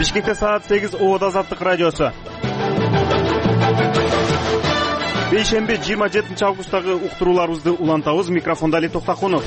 Бишкекте саат 8 Оодо Азаттык радиосу. Бейшемби 27 августтагы уктурууларыбызды улантабыз. Микрофонда Али Токтакунов.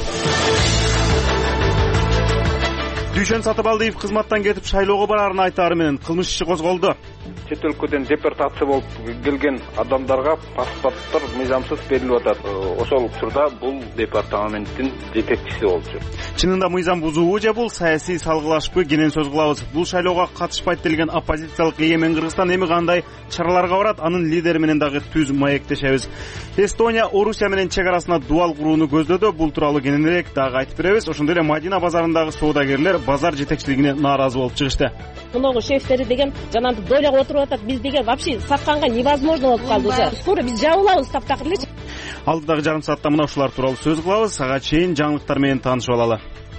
Дүйшөн Сатыбалдиев кызматтан кетип шайлоого бараарын айтаары менен кылмыш иши козголду. Чет өлкөдөн депортация болуп келген адамдарга паспорттор мыйзамсыз берилип атат. Ошол учурда бул департаменттин жетекчиси болчу. Чынында мыйзам бузуубу же бул саясий салгылашпы, кенен сөз кылабыз. Бул шайлоого катышпайт делген оппозициялык эгемен Кыргызстан эми кандай чараларга барат? Анын лидери менен дагы түз маектешебиз. Эстония Орусия менен чек арасына дуал курууну көздөдө. Бул тууралуу кененирээк дагы айтып беребиз. Ошондой эле Мадина базарындагы соодагерлер базар жетекчилигине нааразы болуп чыгышты. Муногу шефтери деген жанагы дойлап отуруп атат. Биз деген вообще сатканга невозможно болуп калды уже. Скоро биз жабылабыз таптакыр элечи. Алдыдагы жарым саатта мына ушулар тууралуу сөз кылабыз. Ага чейин жаңылыктар менен таанышып алалы.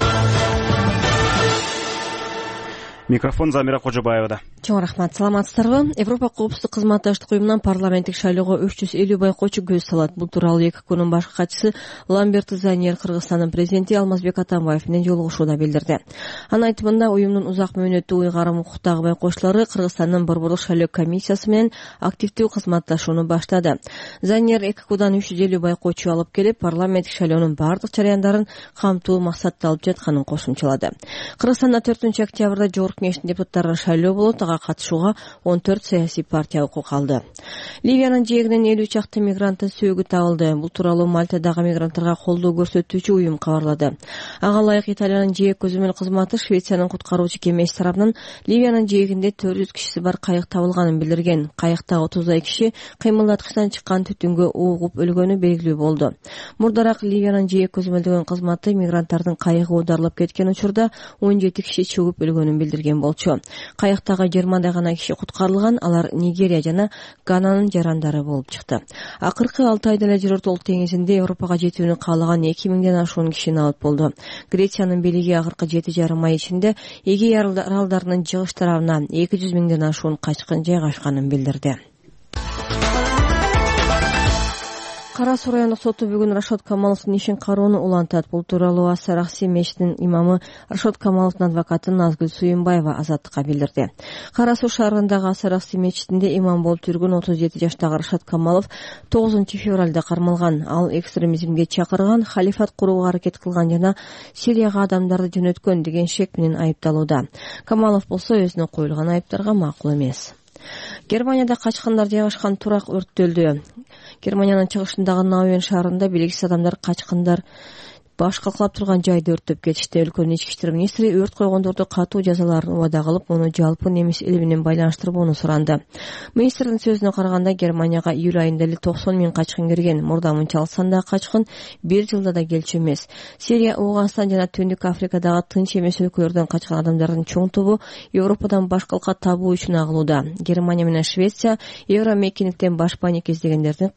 Микрофон Замира Кожобаевада. Чоң рахмат. Саламатсыздарбы? Европа коопсуздук кызматташтык уюмунан парламенттик шайлоого 350 байкоочу көз салат. Бул тууралуу эки күнүн башкы катчысы Ламберт Заньер Кыргызстандын президенти Алмазбек Атамбаев менен жолугушууда билдирди. Анын айтымында уюмдун узак мөөнөттүү уйгарым укуктагы байкоочулары Кыргызстандын борборлук шайлоо комиссиясы менен активдүү кызматташууну баштады. Заньер эки кудан 350 байкоочу алып келип, парламенттик шайлоонун бардык жараяндарын камтуу максатталып жатканын кошумчалады. Кыргызстанда 4 октябрда Жогорку Кеңештин депутаттары шайлоо болот. Ага катышууга 14 саясий партия укук алды. Ливиянын жээгинен 50 чакты мигранттын сөөгү табылды. Бул тууралуу Мальтадагы мигранттарга колдоо көрсөтүүчү уюм кабарлады. Ага ылайык Италиянын жээк көзөмөл кызматы Швециянын куткаруучу кемеси тарабынан Ливиянын жээгинде 400 кишиси бар кайык табылганын билдирген. Кайыкта 30 киши кыймылдаткычтан чыккан түтүнгө угуп өлгөнү белгилүү болду. Мурдараак Ливиянын жээк көзөмөлдөгөн кызматы мигранттардын кайыгы оодарылып кеткен учурда 17 киши чөгүп өлгөнүн билдирген болчу. Кайыктагы 20 гана киши куткарылган, алар Нигерия жана Гананын жарандары болуп чыкты. Акыркы 6 айда эле Жер ортолук деңизинде Европага жетүүнү каалаган 2000ден ашуун киши алып болду. Грециянын бийлиги акыркы 7,5 ай ичинде Эгей аралдарынын жыгыш тарабына 200 миңден ашуун качкын жайгашканын билдирди. Кара Суу райондук соту бүгүн Рашод Камаловдун ишин кароону улантат. Бул тууралуу Ас-Саракси мечитинин имамы Рашод Камаловдун адвокаты Назгүл Суюмбаева Азаттыкка билдирди. Кара Суу шаарындагы Ас-Саракси мечитинде имам болуп жүргөн 37 жаштагы Рашод Камалов 9 февралда кармалган. Ал экстремизмге чакырган, халифат курууга аракет кылган жана Сирияга адамдарды жөнөткөн деген шек менен айыпталууда. Камалов болсо өзүнө коюлган айыптарга макул эмес. Германияда качкындар жайгашкан турак өрттөлдү. Германиянын чыгышындагы Наувен шаарында белгисиз адамдар качкындар баш калкалап турган жайды өрттөп кетишти. Өлкөнүн ички иштер министри өрт койгондорду катуу жазаларын убада кылып, муну жалпы немис эли менен байланыштырбоону суранды. Министрдин сөзүнө караганда, Германияга июль айында эле 90 миң качкын кирген. Мурда мынча алсанда качкын 1 жылда да келчү эмес. Сирия, Ауганстан жана Түндүк Африкадагы тынч эмес өлкөлөрдөн качкан адамдардын чоң тобу Европадан баш калка табуу үчүн агылууда. Германия менен Швеция Евромекиниктен баш паник издегендердин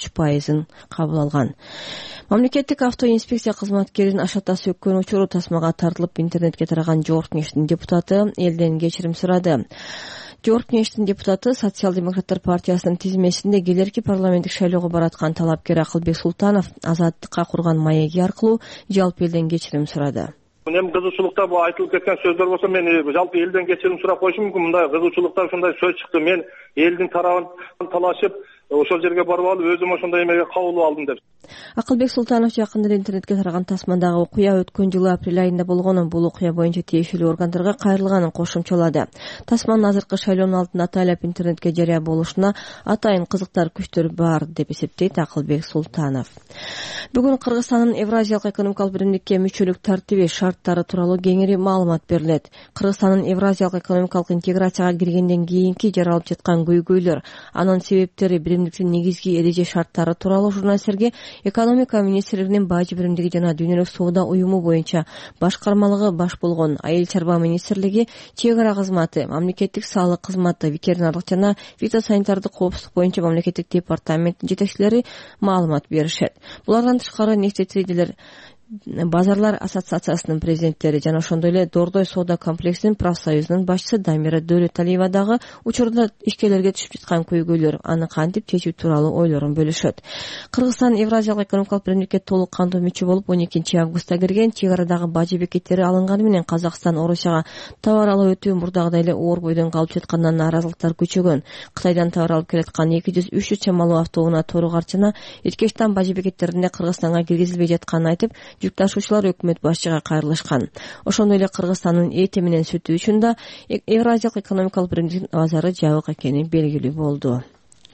43% кабыл алган. Мамлекеттик автоинспекция кызматкеринин ашата сөккөн учуру тасмага тартылып интернетке тараган Жогорку Кеңештин депутаты элден кечирим сурады. Жогорку Кеңештин депутаты Социал-демократтар партиясынын тизмесинде келерки парламенттик шайлоого бараткан талапкер Акылбек Султанов Азаттыкка курган маеги аркылуу жалпы элден кечирим сурады. Эми кызуучулукта бул айтылып кеткен сөздөр болсо, мен жалпы элден кечирим сурап коюшум мүмкүн. Мындай кызуучулукта ушундай сөз чыкты. Мен элдин тарабын талашып, ошол жерге барып алып, өзүм ошондой эмеге кабыл алдым деп. Акылбек Султанов жакында эле интернетке тараган тасмадагы окуя өткөн жылы апрель айында болгонун, бул окуя боюнча тиешелүү органдарга кайрылганын кошумчалады. Тасманын азыркы шайлоонун алдын атайлап интернетке жарыя болушуна атайын кызыктар күчтөр бар деп эсептейт Акылбек Султанов. Бүгүн Кыргызстандын Евразиялык экономикалык биримдикке мүчөлүк тартиби, шарттары тууралуу кеңири маалымат берилет. Кыргызстандын Евразиялык экономикалык интеграцияга киргенден кийинки жаралып жаткан көйгөйлөр, анын себептери, биримдиктин негизги эреже шарттары тууралуу журналисттерге экономика министрлигинин бажы биримдиги жана дүйнөлүк соода уюму боюнча башкармалыгы баш болгон Айыл чарба министрлиги, чек ара кызматы, мамлекеттик салык кызматы, ветеринардык жана фитосанитардык коопсуздук боюнча мамлекеттик департаменттин жетекчилери маалымат беришет. Булардан тышкары нефтетрейдерлер базарлар ассоциациясынын президенттери жана ошондой эле Дордой соода комплексинин профсоюзунун башчысы Дамира Дөөлөталиева дагы учурда ишкерлерге түшүп жаткан көйгөйлөр аны кантип чечүү тууралуу ойлорун бөлүшөт. Кыргызстан Евразиялык экономикалык биримдикке толук кандуу мүчө болуп 12 августта кирген. Чек арадагы бажы бекеттери алынганы менен Казакстан Орусияга товар алып өтүү мурдагыдай эле оор бойдон калып жаткандан нааразылыктар күчөгөн. Кытайдан товар алып келаткан 200-300 чамалуу автоунаа Тору Карчына Эркештан бажы бекеттеринде Кыргызстанга киргизилбей жатканын айтып, жүк ташуучулар өкмөт башчыга кайрылышкан. Ошондой эле Кыргызстандын эти менен сүтү үчүн да Евразиялык экономикалык биримдиктин базары жабык экени белгилүү болду.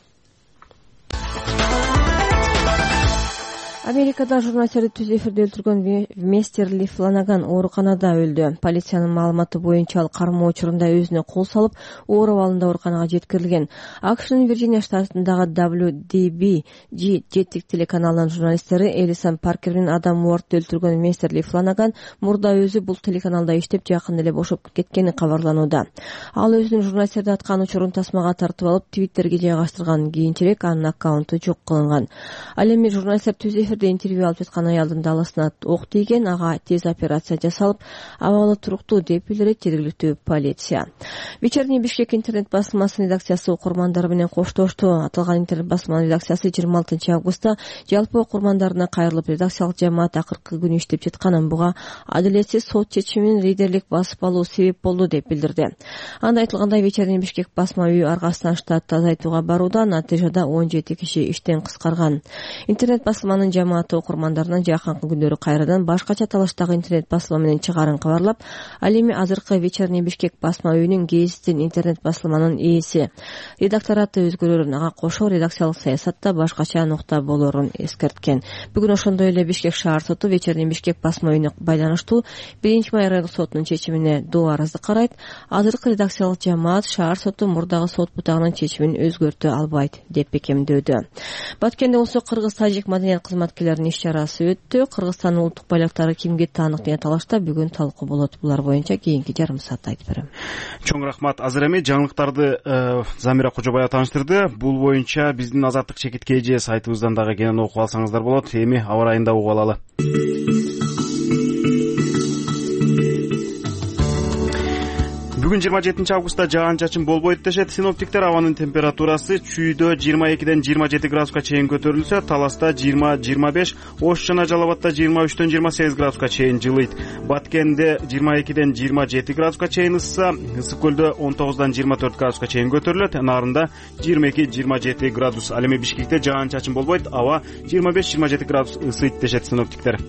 Америкада журналисттерди түз эфирде өлтүргөн Мистер Ли Фланаган ооруканада өлдү. Полициянын маалыматы боюнча ал кармоо учурунда өзүнө кол салып, оор абалында ооруканага жеткирилген. АКШнын Вирджиния штатындагы WDBG телеканалынын журналисттери Элисон Паркер менен Адам Уордду өлтүргөн Мистер Ли Фланаган мурда өзү бул телеканалда иштеп жакында эле бошоп кеткени кабарланууда. Ал өзүнүн журналисттерди аткан учурун тасмага тартып алып, Твиттерге жайгаштырган. Кийинчерээк анын аккаунту жок кылынган. Ал эми журналисттер түз интервью алып жаткан аялдын даласына ок тийген. Ага тез операция жасалып, абалы туруктуу деп билдирет жергиликтүү полиция. Вечерний Бишкек интернет басылмасынын редакциясы окурмандары менен коштошту. Аталган интернет басылманын редакциясы 26 августта жалпы окурмандарына кайрылып, редакциялык жамаат акыркы күнү иштеп жатканын, буга адилетсиз сот чечиминин лидерлик басып алуу себеп болду деп билдирди. Анда айтылгандай, Вечерний Бишкек басма үйү аргасынан штатты азайтууга барууда, натыйжада 17 киши иштен кыскарган. Интернет басылманын жамааты окурмандарынан жакынкы күндөрү кайрадан башкача талаштагы интернет басылма менен чыгарын кабарлап, ал эми азыркы Вечерний Бишкек басма үйүнүн гезиттин интернет басылманын ээси. Редактораты өзгөрөрүн, ага кошо редакциялык саясатта башкача нукта болорун эскерткен. Бүгүн ошондой эле Бишкек шаар соту Вечерний Бишкек басма үйүнө байланыштуу 1-май райондук сотунун чечимине доо арызды карайт. Азыркы редакциялык жамаат шаар соту мурдагы сот бутагынын чечимин өзгөртө албайт деп бекемдөөдү. Баткенде болсо Кыргыз-Тажик маданият кызматкерлеринин иш-чарасы өттү. Кыргызстандын улуттук байлыктары кимге таандык деген талашта бүгүн талкуу болот. Булар боюнча кийинки жарым саатта айтып берем. Чоң рахмат. Азыр эми жаңылыктарды Замира Кожобаева тааныштырды. Бул боюнча биздин Азаттык чекит KG сайтыбыздан дагы кенен окуп алсаңыздар болот. Эми аба ырайында угуп алалы. Бүгүн 27 августта жаан-чачын болбойт дешет синоптиктер. Абанын температурасы чүйдө 22-ден 27 градуска чейин көтөрүлсө, Таласта 20-25, Ош жана Жалал Абадта 23-ден 28 градуска чейин жылыйт. Баткенде 22-ден 27 градуска чейин ысса, Ысык көлдө 19-дан 24 градуска чейин көтөрүлөт. Нарында 22-27 градус. Ал эми Бишкекте жаан-чачын болбойт, аба 25-27 градус ысыйт дешет синоптиктер.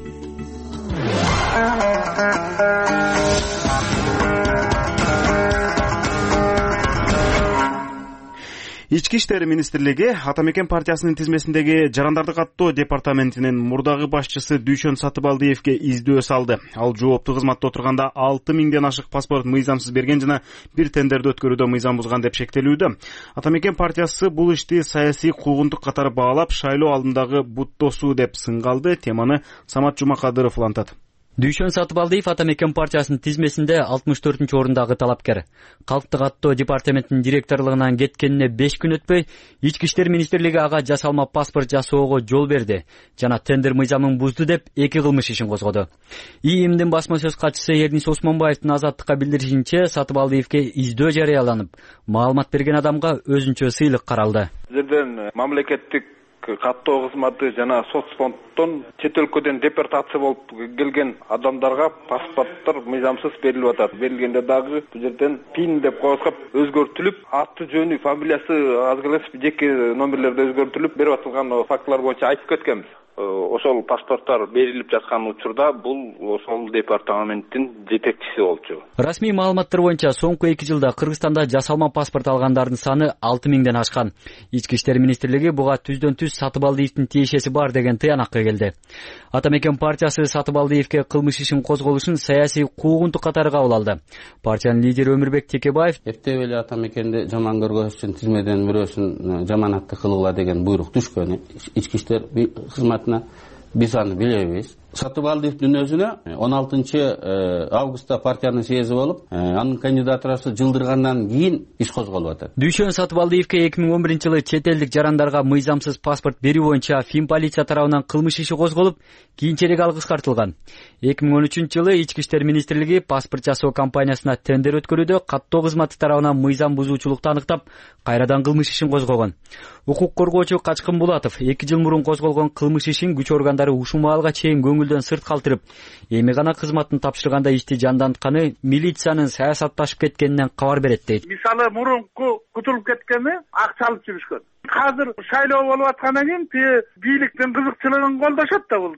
Ички иштер министрлиги Ата Мекен партиясынын тизмесиндеги жарандарды каттоо департаментинин мурдагы башчысы Дүйшөн Сатыбалдиевге издөө салды. Ал жооптуу кызматта отурганда 6000ден ашык паспорт мыйзамсыз берген жана бир тендерди өткөрүүдө мыйзам бузган деп шектелүүдө. Ата Мекен партиясы бул ишти саясий куугунтук катары баалап, шайлоо алдындагы буттосуу деп сынгалды. Теманы Самат Жумакадыров улантат. Дүйшөн Сатыбалдиев Ата Мекен партиясынын тизмесинде 64-орундагы талапкер. Калктык аттоо департаментинин директорлугунан кеткенине 5 күн өтпөй, Ички иштер министрлиги ага жасалма паспорт жасоого жол берди жана тендер мыйзамын бузду деп 2 кылмыш ишин козгоду. ИИМдин басма сөз катчысы Эрнис Осмонбаевдин Азаттыкка билдиришинче, Сатыбалдиевге издөө жарыяланып, маалымат берген адамга өзүнчө сыйлык каралды. Жерден мамлекеттик каттоо кызматы жана соцфонддон чет өлкөдөн депортация болуп келген адамдарга паспорттор мыйзамсыз берилип атат. Берилгенде дагы бул жерден пин деп коюп өзгөртүлүп, аты жөнү, фамилиясы азгырылып, жеке номерлерде өзгөртүлүп берип атылган фактылар боюнча айтып кеткенбиз. Ошол паспорттор берилип жаткан учурда бул ошол департаменттин жетекчиси болчу. Расмий маалыматтар боюнча соңку 2 жылда Кыргызстанда жасалма паспорт алгандардын саны 6000ден ашкан. Ички иштер министрлиги буга түздөн-түз Сатыбалдиевдин тиешеси бар деген тыянакка келди. Ата Мекен партиясы Сатыбалдиевге кылмыш ишин козголушун саясий куугунтук катары кабыл алды. Партиянын лидери Өмүрбек Текебаев эртең эле Ата Мекенди жаман көргөзүш үчүн тизмеден бирөөсүн жаманатты кылгыла деген буйрук түшкөн. Ички иштер кызматына биз аны билебиз. Сатыбалдиевдин өзүнө 16 августта партиянын съезди болуп, анын кандидатурасы жылдыргандан кийин иш козголуп атат. Дүйшөн Сатыбалдиевке 2011 жылы чет элдик жарандарга мыйзамсыз паспорт берүү боюнча Фин полиция тарабынан кылмыш иши козголуп, кийинчерээк ал кыскартылган. 2013 жылы Ички иштер министрлиги паспорт жасоо компаниясына тендер өткөрүүдө каттоо кызматы тарабынан мыйзам бузуучулукту аныктап, кайрадан кылмыш ишин козгогон. Укук коргоочу Качкын Булатов 2 жыл мурун козголгон кылмыш ишин күч органдары ушул маалга чейин көңүлдөн сырт калтырып, эми гана кызматын тапшырганда ишти жандантканы милициянын саясатташып кеткенинен кабар берет дейт. Мисалы мурунку кутулуп кеткени акча алып жүрүшкөн. Азыр шайлоо болуп аткандан кийин бийликтин кызыкчылыгын колдошот да бул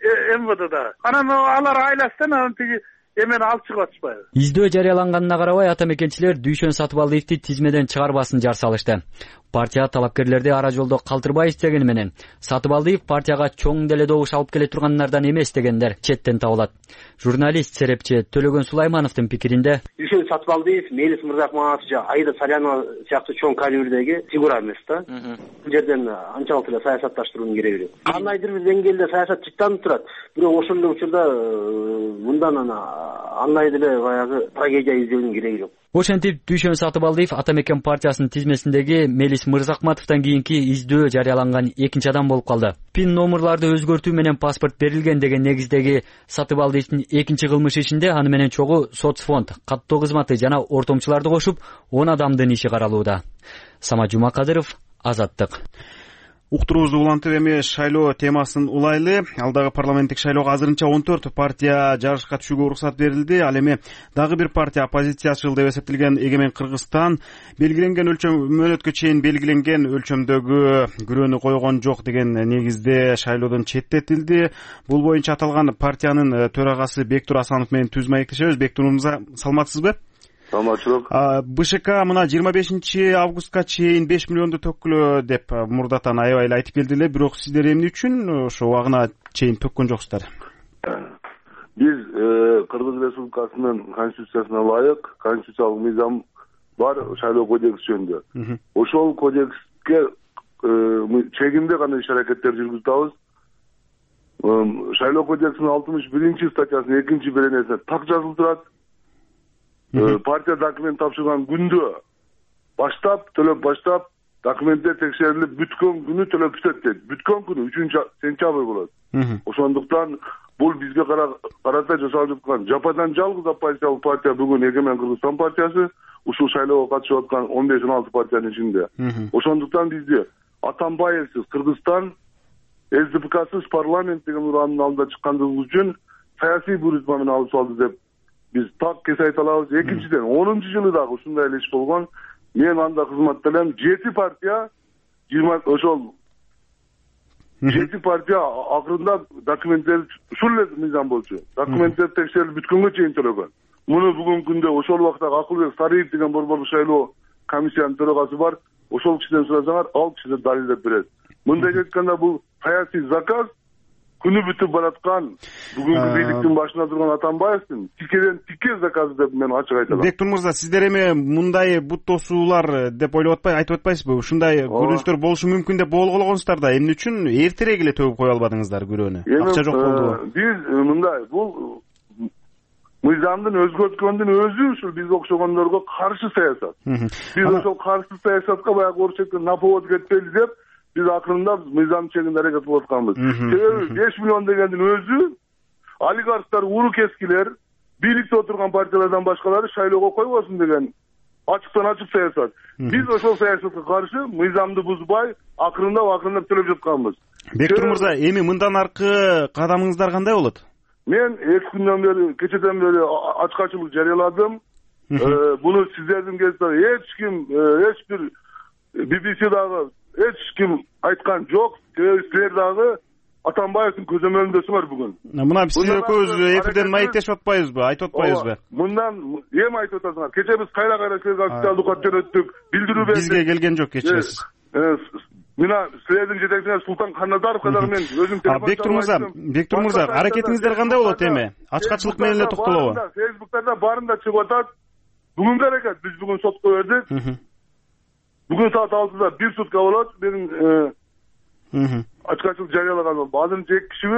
МВДда. Анан алар айластан анан эмени алып чыгып атышпайбы? Издөө жарыяланганына карабай ата мекенчилер Дүйшөн Сатыбалдиевди тизмеден чыгарбасын жар салышты. Партия талапкерлерди ара жолдо калтырбай издегени менен Сатыбалдиев партияга чоң деле добуш алып келе тургандардан эмес дегендер четтен табылат. Журналист серепчи Төлөгөн Сулаймановдун пикиринде Дүйшөн Сатыбалдиев Мелис Мырзахманов же Аида Сарянова сыяктуу чоң калибрдеги фигура эмес да. Бул жерден анчалык эле саясатташтыруунун кереги жок. Кандайдыр бир деңгээлде саясат чыттанып турат. Бирок ошол эле учурда мындан андай деле баягы трагедия издөөнүн кереги жок. Ошентип Дүйшөн Сатыбалдиев ата мекен партиясынын тизмесиндеги Мелис Мырзахматовдон кийинки издөө жарыяланган экинчи адам болуп калды. Пин номерларды өзгөртүү менен паспорт берилген деген негиздеги Сатыбалдиевдин экинчи кылмыш ишинде аны менен чогуу соцфонд, каттоо кызматы жана ортомчуларды кошуп 10 адамдын иши каралууда. Самат Жумакадыров, Азаттык. Уктуруубузду улантып эми шайлоо темасын улайлы. Алдагы парламенттик шайлоого азырынча 14 партия жарышка түшүүгө уруксат берилди. Ал эми дагы бир партия оппозициячыл деп эсептелген Эгемен Кыргызстан белгиленген мөөнөткө чейин белгиленген өлчөмдөгү күрөөнү койгон жок деген негизде шайлоодон четтетилди. Бул боюнча аталган партиянын төрагасы Бектур Асанов менен түз маектешебиз. Бектур мырза, саламатсызбы? Саламатчылык. БШК мына 25 августка чейин 5 миллионду төккүлө деп мурдатан аябай эле айтып келди эле, бирок сиздер эмне үчүн ошо убагына чейин төккөн жоксуздар? Биз Кыргыз Республикасынын конституциясына ылайык конституциялык мыйзам бар, шайлоо кодекси жөнүндө. Ошол кодекске чегинде гана иш-аракеттер жүргүзүп атабыз. Шайлоо кодексинин 61 статьясынын 2-беренесине так жазылып турат. Партия документ тапшырган күндө баштап, төлөп баштап, документтер текшерилип бүткөн күнү төлөп бүтөт дейт. Бүткөн күнү 3-сентябрь болот. Ошондуктан бул бизге карата жасалып жаткан жападан жалгыз оппозициялык партия бүгүн Эгемен Кыргызстан партиясы, ушул шайлоого катышып аткан 15-16 партиянын ичинде. Ошондуктан бизди Атамбаевсиз Кыргызстан, СДПКсыз парламент деген ураанын алдында чыккандыгыбыз үчүн саясий буйрутма менен алып салды деп биз так кесе айта алабыз. Экинчиден 10-жылы дагы ушундай эле иш болгон. Мен анда кызматталам. 7 партия 20 ошол 7 партия акырында документтер ушул эле мыйзам болчу. Документтер текшерилип бүткөнгө чейин төлөгөн. Муну бүгүнкү күндө ошол убакта Акылбек Сариев деген борборлук шайлоо комиссиянын төрагасы бар. Ошол кишиден сурасаңар, ал киши далилдеп берет. Мындай айтканда бул саясий заказ күнү бүтүп бараткан бүгүнкү бийликтин башында турган Атамбаевдин тикеден тикке заказы деп мен ачык айтам. Бектур мырза, сиздер эми мындай бут тосуулар деп ойлоп айтып атпайсызбы? Ушундай көрүнүштөр болушу мүмкүн деп болгонгонсуздар да, эмне үчүн эртерээк эле төгүп кое албадыңыздар күрөөнү? Акча жок болду. Биз мындай бул мыйзамдын өзгөрткөндүн өзү ушул бизге окшогондорго каршы саясат. Биз ошол каршы саясатка баягы орусча айтканда на повод кетпели деп биз акырындап мыйзам чегинде аракет кылып атканбыз. Себеби 5 миллион дегендин өзү олигархтар, урукескилер, бийликте отурган партиялардан башкалары шайлоого койбосун деген ачыктан ачык саясат. Биз ошол саясатка каршы мыйзамды бузбай акырындап төлөп жатканбыз. Бектур мырза, эми мындан аркы кадамыңыздар кандай болот? Мен 2 күндөн бери, кечеден бери ачкачылык жарыяладым. Буну сиздердин кезинде эч ким, эч бир BBC дагы эч ким айткан жок. Силер дагы Атамбаевдин көзөмөлүндөсүңөр бүгүн. Мына биз экөөбүз эфирден маектешип атпайбызбы, айтып атпайбызбы? Мындан эми айтып атасыңар. Кече биз кайра силерге официалдуу кат жөнөттүк, билдирүү бердик. Бизге келген жок кечесиз. Мына силердин жетекчиңиз Султан Каназаровго дагы мен өзүм телефон Бектур мырза, аракетиңиздер кандай болот эми? Ачкачылык менен эле токтолобу? Фейсбуктарда баарында чыгып атат. Бүгүнкү аракет биз бүгүн сотко бердик. Бүгүн саат 6-да 1 сутка болот. Менин ачкачылык жарыялаган. Азырынча 2 кишибиз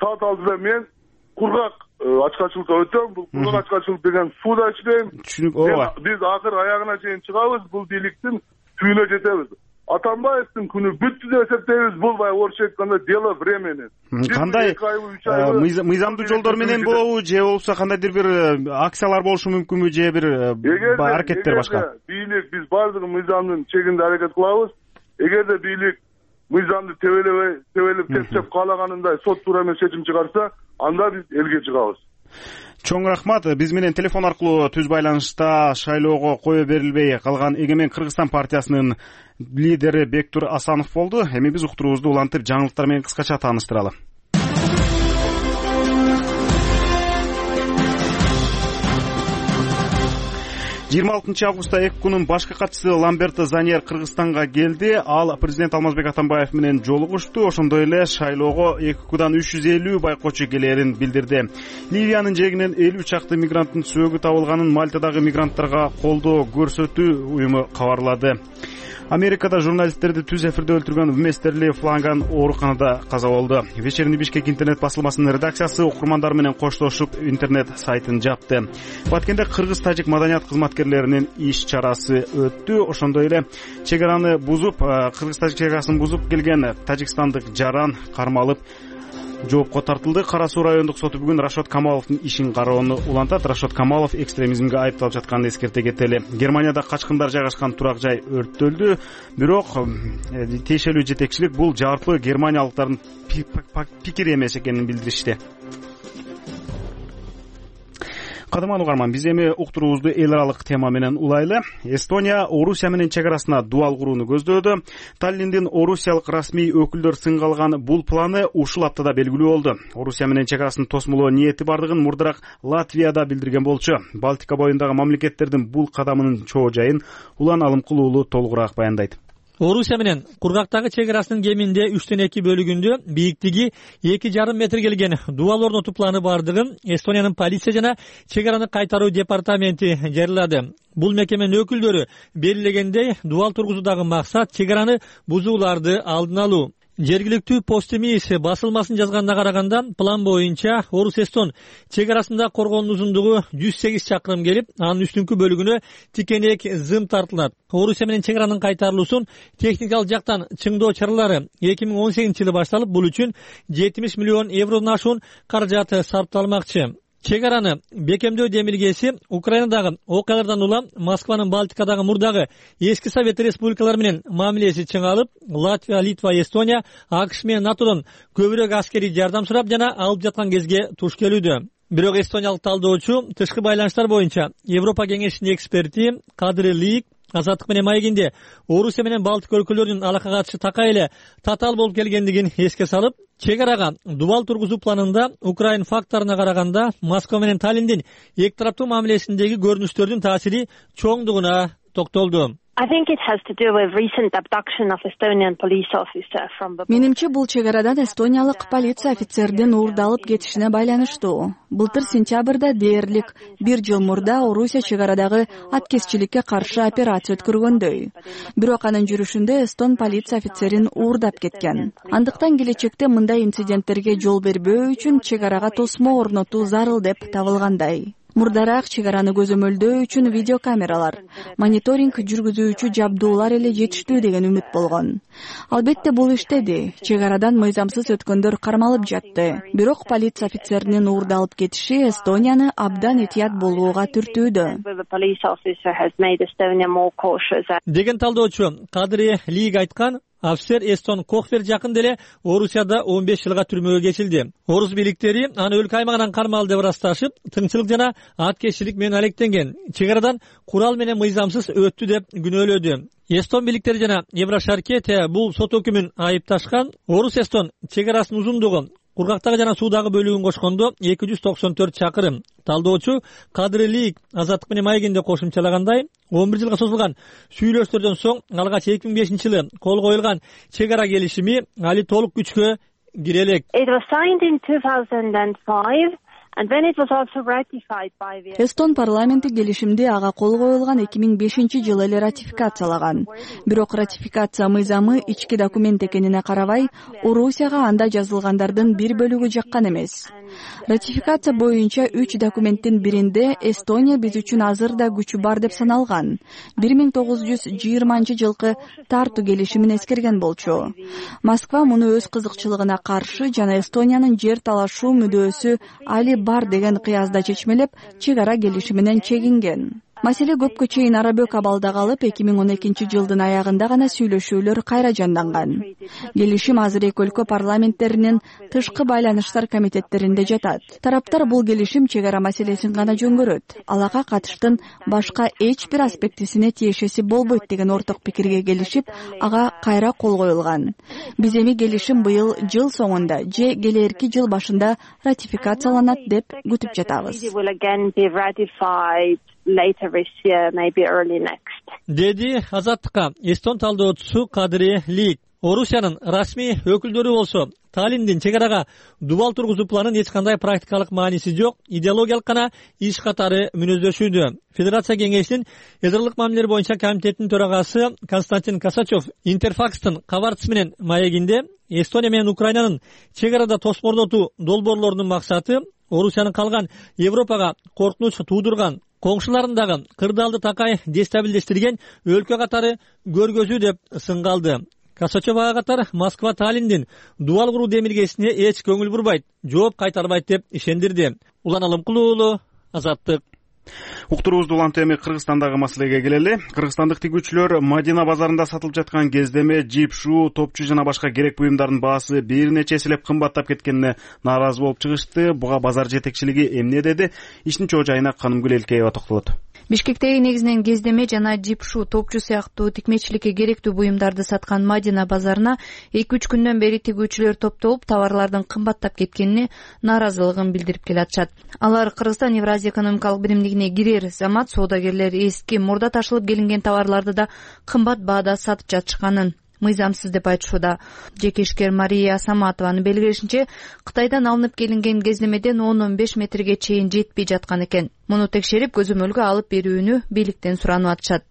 saat 6'da men kurgak açkaçılıkka өтөм. Бул kurgak açkaçılık деген сууда иштейм. Түшүнүк, ооба. Биз акыр аягына чейин чыгабыз, бул бийликтин түйүнө жетебиз. Атамбаевдин күнү бүттү деп эсептейбиз. Бул баягы орусча айтканда дело времени. Кандай мыйзамдуу жолдор менен болобу же болбосо кандайдыр бир акциялар болушу мүмкүнбү же бир аракеттер башка? Бийлик биз баардыгы мыйзамдын чегинде аракет кылабыз. Эгерде бийлик мыйзамды тебелеп текшеп каалаганындай сот туура эмес чечим чыгарса, анда биз элге чыгабыз. Чоң рахмат. Биз менен телефон аркылуу түз байланышта шайлоого кое берилбей калган Эгемен Кыргызстан партиясынын лидери Бектур Асанов болду. Эми биз уктуруубузду улантып жаңылыктар менен кыскача тааныштыралы. 26 августта ЭККунун башкы катчысы Ламберто Заньер Кыргызстанга келди. Ал президент Алмазбек Атамбаев менен жолугушту. Ошондой эле шайлоого ЭККудан 350 байкоочу келерин билдирди. Ливиянын жээгинен 50 чакты мигранттын сөөгү табылганын Мальтадагы мигранттарга колдоо көрсөтүү уюму кабарлады. Америкада журналисттерди түз эфирде өлтүргөн Вместерли Флаган ооруканада каза болду. Вечерний Бишкек интернет басылмасынын редакциясы окурмандар менен коштошуп интернет сайтын жапты. Баткенде кыргыз-тажик маданият кызматкерлеринин иш чарасы өттү. Ошондой эле чегараны бузуп, кыргыз-тажик чегарасын бузуп келген тажикстандык жаран кармалып жоопко тартылды. Кара Суу райондук соту бүгүн Рашод Камаловдун ишин кароону улантат. Рашод Камалов экстремизмге айыпталып жатканын эскерте кетели. Германияда качкындар жайгашкан турак жай өрттөлдү. Бирок тиешелүү жетекчилик бул жарпы германиялыктардын пикири эмес экенин билдиришти. Кадырман угарман, биз эми уктуруубузду эл аралык тема менен улайлы. Эстония Орусия менен чегарасына дуал курууну көздөөдү. Таллиндин орусиялык расмий өкүлдөр сынга алган бул планы ушул аптада белгилүү болду. Орусия менен чегарасын тосмолоо ниети бардыгын мурдараак Латвияда билдирген болчу. Балтика боюндагы мамлекеттердин бул кадамынын чоо жайын Улан Алымкулуулу толугураак баяндайт. Орусия менен кургактагы чегарасынын кеминде 3/2 бөлүгүндө бийиктиги 2,5 метр келген дуал орнотуу планы бардыгын Эстониянын полиция жана чегараны кайтаруу департаменти жарыялады. Бул мекеменин өкүлдөрү белгилегендей, дуал тургузуудагы максат чегараны бузууларды алдын алуу. Жергиликтүү Постемис басылмасын жазганына караганда, план боюнча Орус-Эстон чегарасында коргоонун узундугу 108 чакырым келип, анын үстүнкү бөлүгүнө тикенек зым тартылат. Орусия менен чегаранын кайтарылуусун техникалык жактан чыңдоо чаралары 2018-жылы башталып, бул үчүн 70 миллион евродон ашуун каражат сарпталмакчы. Чегараны бекемдөө демилгеси Украинадагы окуялардан улам Москванын Балтикадагы мурдагы эски Совет республикалары менен мамилеси чыңалып, Латвия, Литва, Эстония АКШ менен НАТОдон көбүрөөк аскерий жардам сурап жана алып жаткан кезге туш келүүдө. Бирок эстониялык талдоочу тышкы байланыштар боюнча Европа кеңешинин эксперти Кадри Лик Азаттык менен маегинде Орусия менен Балтик өлкөлөрүнүн алакка катышы такай эле татаал болуп келгендигин эске салып, чегарага дуал тургузуу планында Украин факторуна караганда Москва менен Таллиндин эки тараптуу мамилесиндеги көрүнүштөрдүн таасири чоңдугуна токтолду. Менимче бул чегарадан эстониялык полиция офицердин уурдалып кетишине байланыштуу. Былтыр сентябрда дээрлик 1 жыл мурда Орусия чегарадагы аткезчиликке каршы операция өткөргөндөй. Бирок анын жүрүшүндө эстон полиция офицерин уурдап кеткен. Андыктан келечекте мындай инциденттерге жол бербөө үчүн чегарага тосмо орнотуу зарыл деп табылгандай. Мурдараак чегараны көзөмөлдөө үчүн видеокамералар, мониторинг жүргүзүүчү жабдуулар эле жетиштүү деген үмүт болгон. Албетте бул иштеди. Чегарадан мыйзамсыз өткөндөр кармалып жатты. Бирок полиция офицеринин уурдалып кетиши Эстонияны абдан этият болууга түртүүдө. Деген талдоочу Кадри Лиг айткан. Офицер Эстон Кохвер жакында эле Орусияда 15 жылга түрмөгө кечилди. Орус бийликтери аны өлкө аймагынан кармалды деп ырасташып, тыңчылык жана аткезчилик менен алектенген. Чегарадан курал менен мыйзамсыз өттү деп күнөөлөдү. Эстон бийликтери жана Еврошаркет бул сот өкүмүн айыпташкан. Орус-Эстон чегарасынын узундугу кургактагы жана суудагы бөлүгүн кошкондо 294 чакырым. Талдоочу Кадри Лик Азаттык менен маегинде кошумчалагандай, 11 жылга созулган сүйлөштөрдөн соң алгач 2005-жылы кол коюлган чегара келишими али толук күчкө кире элек. Эстон парламенти келишимди ага кол коюлган 2005-жылы эле ратификациялаган. Бирок ратификация мыйзамы ички документ экенине карабай, Орусияга анда жазылгандардын бир бөлүгү жаккан эмес. Ратификация боюнча 3 документтин биринде Эстония биз үчүн азыр да күчү бар деп саналган. 1920-жылкы Тарту келишимин эскерген болчу. Москва муну өз кызыкчылыгына каршы жана Эстониянын жер талашуу мүдөөсү али бар деген кыязда чечмелеп, чек ара келишиминен чегинген. Маселе көпкө чейин арабөк абалда калып, 2012-жылдын аягында гана сүйлөшүүлөр кайра жанданган. Келишим азыр эки өлкө парламенттеринин тышкы байланыштар комитеттеринде жатат. Тараптар бул келишим чек ара маселесин гана жөнгөрөт. Алага катыштын башка эч бир аспектисине тиешеси болбойт деген орток пикирге келишип, ага кайра кол коюлган. Биз эми келишим быйыл жыл соңунда же келерки жыл башында ратификацияланат деп күтүп жатабыз. Later this year, maybe early next. Деди Азаттыкка Эстон талдоочусу Кадри Лик. Орусиянын расмий өкүлдөрү болсо, Таллиндин чек арага дубал тургузуу планын эч кандай практикалык мааниси жок, идеологиялык гана иш катары мүнөздөшүүдө. Федерация кеңешинин эдрлык мамилелер боюнча комитетинин төрагасы Константин Косачев Интерфакстын кабартысы менен маегинде Эстония менен Украинанын чек арада тосмордотуу долбоорлорунун максаты Орусиянын калган Европага коркунуч туудурган коңшуларындагы кырдаалды такай дестабилдештирген өлкө катары көргөзүү деп сынгалды. Косачев ага катар Москва Таллиндин дубал куруу демилгесине эч көңүл бурбайт, жооп кайтарбайт деп ишендирди. Улан Алымкулуу уулу, Азаттык. Уктуруубузду улантып эми Кыргызстандагы маселеге келели. Кыргызстандык тигүүчүлөр Мадина базарында сатылып жаткан кездеме жип, шуу, топчу жана башка керек буюмдардын баасы бир нече эселеп кымбаттап кеткенине нааразы болуп чыгышты. Буга базар жетекчилиги эмне деди? Иштин чоо жайына Канымгүл Элкеева токтолот. Бишкектеги негизинен кездеме жана жипшу, топчу сыяктуу тикмечиликке керектүү буюмдарды саткан Мадина базарына 2-3 күндөн бери тигүүчүлөр топтолуп, товарлардын кымбаттап кеткенине нааразылыгын билдирип келатышат. Алар Кыргызстан Евразия экономикалык биримдигине кирер замат соодагерлер эски мурда ташылып келинген товарларды да кымбат баада сатып жатышканын мыйзамсыз деп айтышууда. Жеке ишкер Мария Саматованын белгилешинче, Кытайдан алынып келинген кездемеден 10-15 метрге чейин жетпей жаткан экен. Муну текшерип, көзөмөлгө алып берүүнү бийликтен суранып атышат.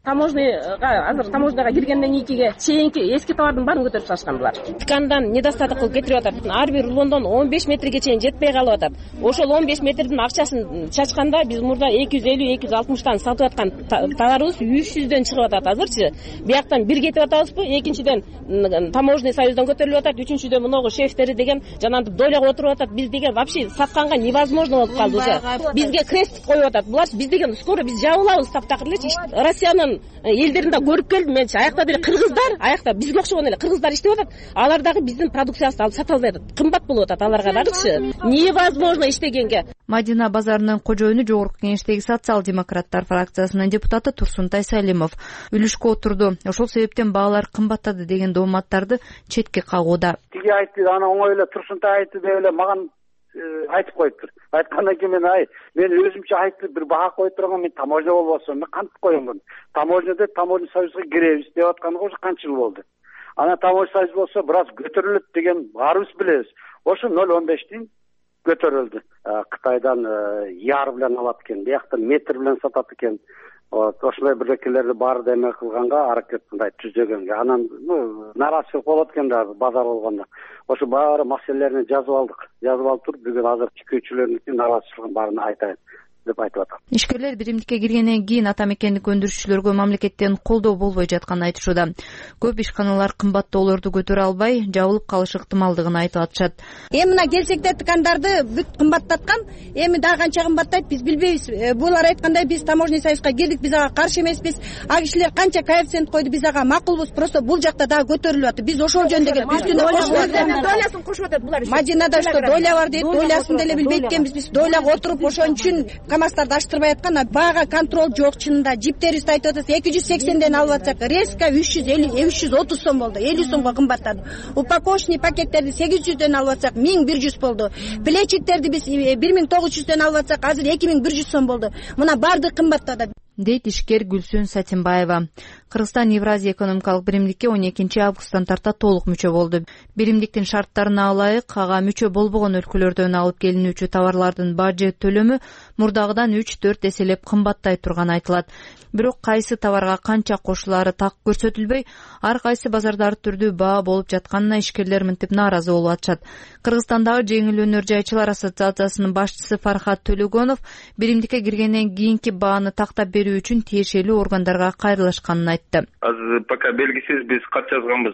Азыр таможняга киргенден кийинки чейинки эски товардын баарын көтөрүп чыгышкан булар. Ткандан недостаток кылып кетирип атат. Ар бир рулондон 15 метрге чейин жетпей калып атат. Ошол 15 метрдин акчасын чачканда биз мурда 250-260тан сатып аткан товарыбыз 300дөн чыгып атат азырчы. Бияктан бир кетип атабызбы? Экинчиден таможный союздан көтөрүлүп атат, үчүнчүдөн муногу шефтери деген жанагы дойлап отуруп атат. Биз деген вообще сатканга невозможно болуп калды уже. Бизге крест коюп атат. Булар биз деген скоро биз жабылабыз таптакырлычы. Россиянын элдеринде көрүп келдим мен. Аякта деле кыргыздар, аякта бизге окшогон эле кыргыздар иштеп атат. Алар дагы биздин продукциябызды алып сата албай атат. Кымбат болуп атат аларга дагычы. Невозможно иштегенге. Мадина базарынын кожоюну жогорку кеңештеги социал-демократтар фракциясынын депутаты Турсунтай Салимов үлүшкө отурду. Ошол себептен баалар кымбаттады деген дооматтарды четке кагууда. Тиги айтты, ана оңой эле Турсунтай айтты деп эле маган айтып коюптур. Айткандан кийин мен өзүмчө айтып бир баа коюп турган, мен таможня болбосо мен кантип коем буну? Таможняда таможня союзга киребиз деп атканга уже канча жыл болду. Ана таможня союз болсо бир аз көтөрүлөт деген баарыбыз билебиз. Ошо 0,15 көтөрүлдү. Кытайдан яр билен алат экен, бияктан метр билен сатат экен. Ошолой бирлекелерди баары да эме кылганга аракет мындай түзөгөнгө анан нааразычылык болот экен да базар болгондо. Ошо баары маселелерин жазып алдык. Жазып алып туруп бүгүн азыр тикөөчүлөрдүн нааразычылыгын баарын айтайын деп айтып атат. Ишкерлер биримдикке киргенден кийин ата мекендик өндүрүшчүлөргө мамлекеттен колдоо болбой жатканын айтышууда. Көп ишканалар кымбаттоолорду көтөрө албай, жабылып калыш ыктымалдыгын айтып атышат. Эми мына келсектер ткандарды бүт кымбаттаткан, эми дагы канча кымбаттайт биз билбейбиз. Булар айткандай биз таможный союзга кирдик, биз ага каршы эмеспиз. А кишилер канча коэффициент койду, биз ага макулбуз. Просто бул жакта дагы көтөрүлүп атат. Биз ошол жөнүндө үстүнө долясын кошуп атат булар. Мадинада что доля бар дейт, долясын деле билбейт экенбиз. Биз доляга отуруп ошон үчүн КамАЗдарды аштырбай аткан, бага контрол жок чынында. Жиптерибиз айтып атат 280ден алып атсак, резко 330 сом болду. 50 сомго кымбаттады. Упаковочный пакеттерди 800ден алып атсак 1100 болду. Плечиктерди биз 1900ден алып атсак, азыр 2100 сом болду. Мына баардыгы кымбаттады. дейт ишкер Гүлсүн Сатимбаева. Кыргызстан Евразия экономикалык биримдикке 12 августтан тарта толук мүчө болду. Биримдиктин шарттарына ылайык ага мүчө болбогон өлкөлөрдөн алып келинүүчү товарлардын бажы төлөмү мурдагыдан 3-4 эселеп кымбаттай турганы айтылат. Бирок кайсы товарга канча кошулаары так көрсөтүлбөй, ар кайсы базарда ар түрдүү баа болуп жатканына ишкерлер мынтип нааразы болуп атышат. Кыргызстандагы жеңил өнөр жайчылар ассоциациясынын башчысы Фархат Төлөгөнов биримдикке киргенден кийинки бааны тактап берүү үчүн тиешелүү органдарга кайрылышканын айтты. Азыр пока белгисиз биз кат жазганбыз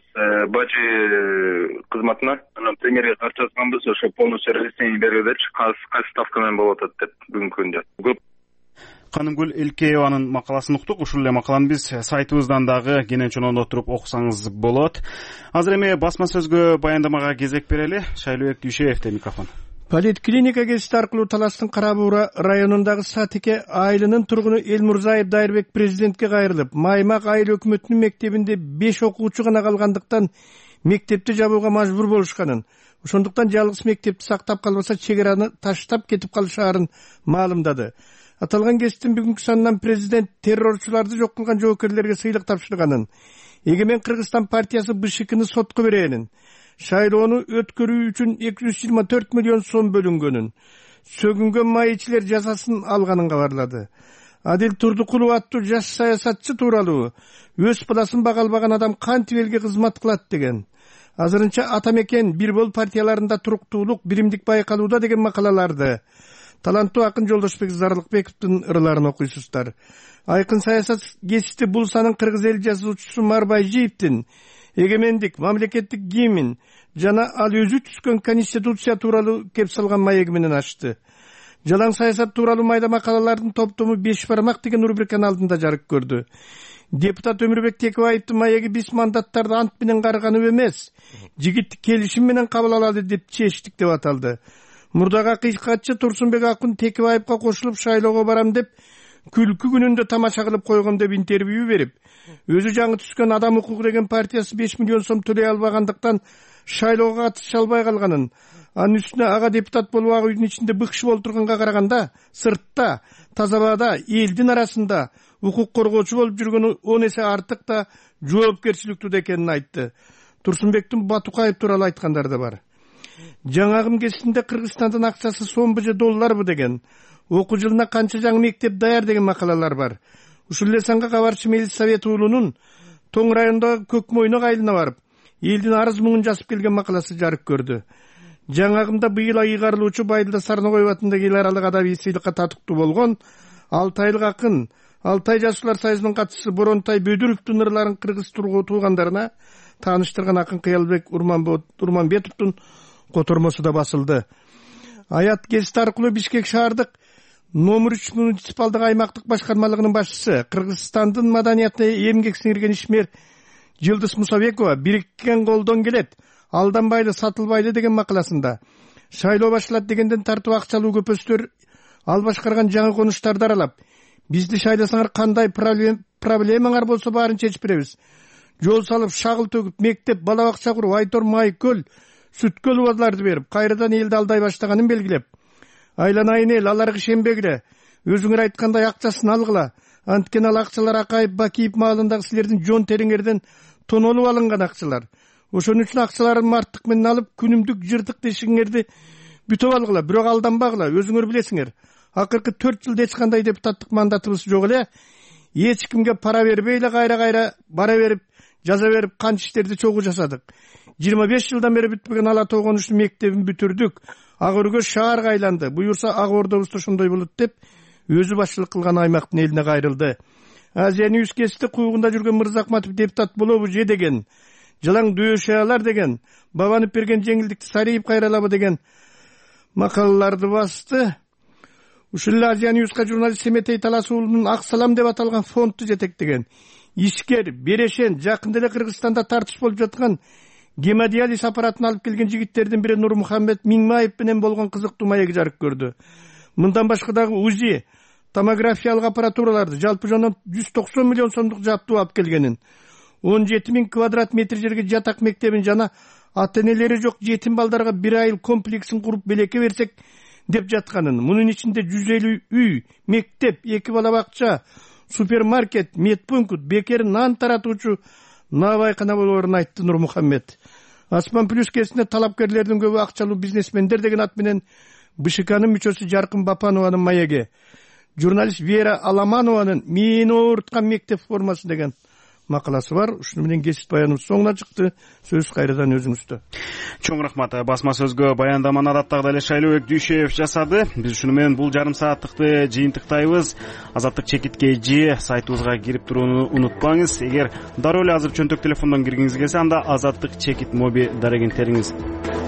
бажы кызматына. Анан премьерге кат жазганбыз, ошо полностью разъяснение бергилечи, кайсы ставка менен болуп атат деп бүгүнкү күндө. Канымгүл Элкееванын макаласын уктук. Ушул эле макаланы биз сайтыбыздан дагы кенен чоңдон отуруп окусаңыз болот. Азыр эми басма сөзгө баяндамага кезек берели. Шайлообек Дүйшеевде микрофон. Политклиника кесип аркылуу Таластын Карабуура районундагы Сатике айылынын тургуну Элмурзаев Дайырбек президентке кайрылып, Маймак айыл өкмөтүнүн мектебинде 5 окуучу гана калгандыктан мектепти жабууга мажбур болушканын, ошондуктан жалгыз мектепти сактап калбаса чек араны таштап кетип калышаарын маалымдады. Аталган кесиптин бүгүнкү санынан президент террорчуларды жок кылган жоокерлерге сыйлык тапшырганын, Эгемен Кыргызстан партиясы БШКны сотко беренин, шайлоону өткөрүү үчүн 224 миллион сом бөлүнгөнүн, сөгүнгөн майычилер жазасын алганын кабарлады. Адил Турдукулов аттуу жаш саясатчы тууралуу өз баласын бага албаган адам кантип элге кызмат кылат деген, азырынча атамекен бир бол партияларында туруктуулук биримдик байкалууда деген макалаларды таланттуу акын Жолдошбек Зарлыкбековдун ырларын окуйсуздар. Айкын саясат кесипти бул санын кыргыз эл жазуучусу Марбай Жиевдин эгемендик, мамлекеттик гимн жана ал өзү түзгөн конституция тууралуу кеп салган маеги менен ачты. Жалаң саясат тууралуу майда макалалардын топтому 5 бармак деген рубриканын алдында жарык көрдү. Депутат Өмүрбек Текебаевдин маеги биз мандаттарды ант менен карганы эмес, жигиттик келишим менен кабыл алалы деп чечтик деп аталды. Мурдагы акыйкатчы Турсунбек Акын Текебаевга кошулуп шайлоого барам деп күлкү күнүндө тамаша кылып койгон деп интервью берип, өзү жаңы түшкөн Адам укугу деген партиясы 5 миллион сом төлөй албагандыктан шайлоого катыша албай калганын, анын үстүнө ага депутат болуп ак үйдүн ичинде быкшып олтурганга караганда сыртта, таза абада, элдин арасында укук коргоочу болуп жүргөнү 10 эсе артык да жоопкерчиликтүү экенин айтты. Турсунбектин Батукаев тууралуу айткандар да бар. Жаңагым кесинде Кыргызстандын акчасы сомбу же долларбы деген, окуу жылына канча жаңы мектеп даяр деген макалалар бар. Ушул эле санга кабарчы Мелис Совет уулунун Тоң районундагы Көкмойнок айылына барып, элдин арыз муңун жазып келген макаласы жарык көрдү. Жаңагымда быйыл айыгарылуучу Байдылда Сарногой атындагы эл аралык адабий сыйлыкка татыктуу болгон Алтайлык акын, Алтай жазуучулар союзунун катчысы Боронтай Бөдүровдун ырларын кыргыз туугандарына тааныштырган акын Кыялбек Урманбетовдун котормосу да басылды. Аят гезит аркылуу Бишкек шаардык номер 3 муниципалдык аймактык башкармалыгынын башчысы, Кыргызстандын маданиятына эмгек сиңирген ишмер Жылдыз Мусабекова бириккен колдон келет, алданбайлы, сатылбайлы деген макаласында шайлоо башталат дегенден тартып акчалуу көпөстөр ал башкарган жаңы конуштарды аралап, бизди шайласаңар кандай проблемаңар болсо баарын чечип беребиз. Жол салып, шагыл төгүп, мектеп, бала бакча куруп, Айтор Майкөл, Сүткөл убадаларды берип, кайрадан элди алдай баштаганын белгилеп, айланайын эл, аларга ишенбегиле, өзүңөр айткандай акчасын алгыла, анткени ал акчалар Акаев Бакиев маалындагы силердин жон териңерден тонолуп алынган акчалар. Ошон үчүн акчаларын артык менен алып, күнүмдүк жыртык тешигиңерди бүтөп алгыла, бирок алданбагыла, өзүңөр билесиңер. Акыркы 4 жылда эч кандай депутаттык мандатыбыз жок эле, эч кимге пара бербей эле кайра бара берип, жаза берип, канча иштерди чогуу жасадык. 25 жылдан бери бүтпөгөн Ала Тоо конуштун мектебин бүтүрдүк. Ак өргө шаарга айланды. Буюрса Ак Ордобузда ошондой болот деп өзү башчылык кылган аймактын элине кайрылды. Азия Ньюс кесипти куугунда жүргөн Мырзахматов депутат болобу же деген, жалаң дөөшаалар деген, бабанып берген жеңилдикти Сариев кайралабы деген макалаларды басты. Ушул эле Азия Ньюска журналист Семетей Талас уулунун Ак Салам деп аталган фондду жетектеген, ишкер, берешен, жакында эле Кыргызстанда тартыш болуп жаткан гемодиализ аппаратын алып келген жигиттердин бири Нурмухаммед Миңмаев менен болгон кызыктуу маеги жарык көрдү. Мындан башка дагы УЗИ, томографиялык аппаратураларды жалпы жонун 190 миллион сомдук жаптуу алып келгенин, 17 000 квадрат метр жерге жатак мектебин жана ата-энелери жок жетим балдарга бир айыл комплексин куруп белекке берсек деп жатканын, мунун ичинде 150 үй, мектеп, 2 бала бакча, супермаркет, медпункт, бекер нан таратуучу наабайкана болоорун айтты Нурмухаммед. Аспан плюс кесине талапкерлердин көбү акчалуу бизнесмендер деген ат менен БШКнын мүчөсү Жаркын Бапанованын маеги, журналист Вера Аламанованын мени ооруткан мектеп формасы деген макаласы бар. Ушуну менен кесип баяныбыз соңуна чыкты. Сөз кайрадан өзүңүздө. Чоң рахмат. Басма сөзгө баяндаманы адаттагы эле Шайлообек Дүйшөев жасады. Биз ушуну менен бул жарым сааттыкты жыйынтыктайбыз. Азаттык чекит KG сайтыбызга кирип турууну унутпаңыз. Эгер дароо эле азыр чөнтөк телефондон киргиңиз келсе, анда азаттык чекит моби дарегин териңиз.